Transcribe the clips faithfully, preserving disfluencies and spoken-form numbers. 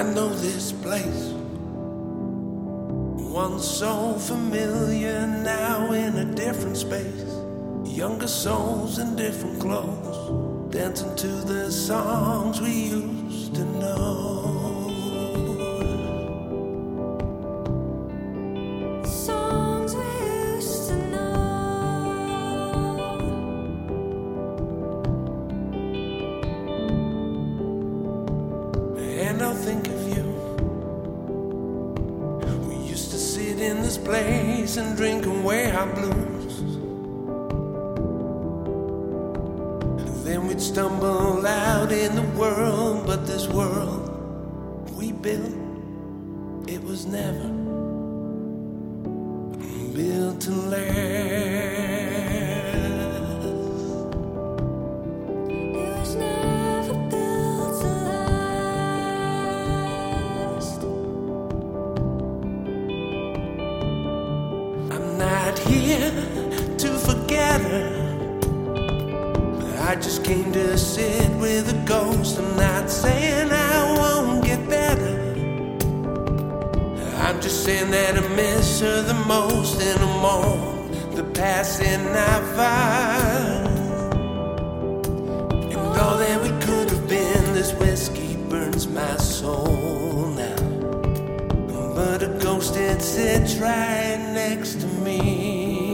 I know this place, once so familiar, now in a different space. Younger souls in different clothes, dancing to the songs we used to know. Songs we used to know. And I'll think of you. We used to sit in this place and drink away our blues. Then we'd stumble out in the world, but this world we built, it was never built to last. It was never built to last. I'm not here to forget her, I just came to sit with a ghost. I'm not saying I won't get better, I'm just saying that I miss her the most. And I'm on the passing I find. And all that we could have been, this whiskey burns my soul now. But a ghost, it sits right next to me.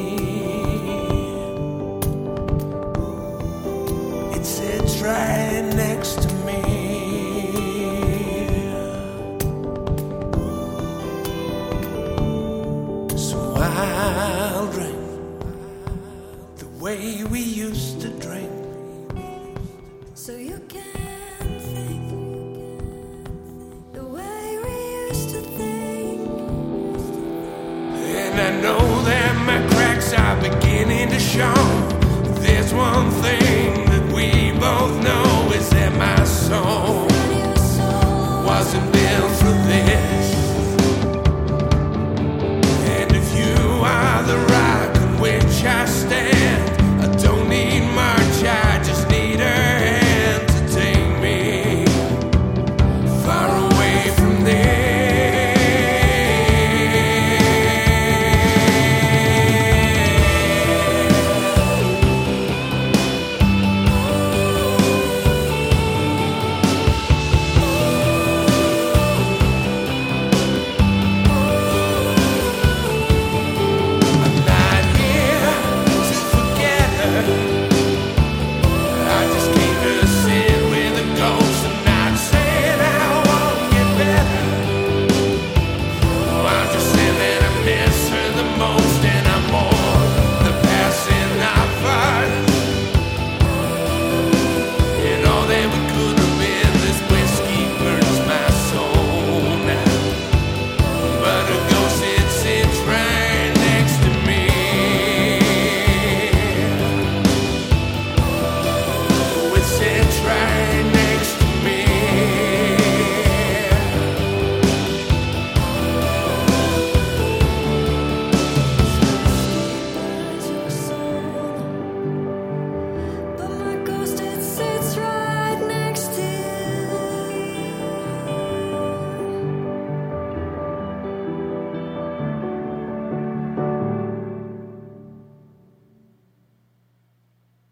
Sits right next to me. So I'll drink the way we used to drink, So you can think the way we used to think. and I know that my cracks are beginning to show. There's one thing that we both know, is that my soul wasn't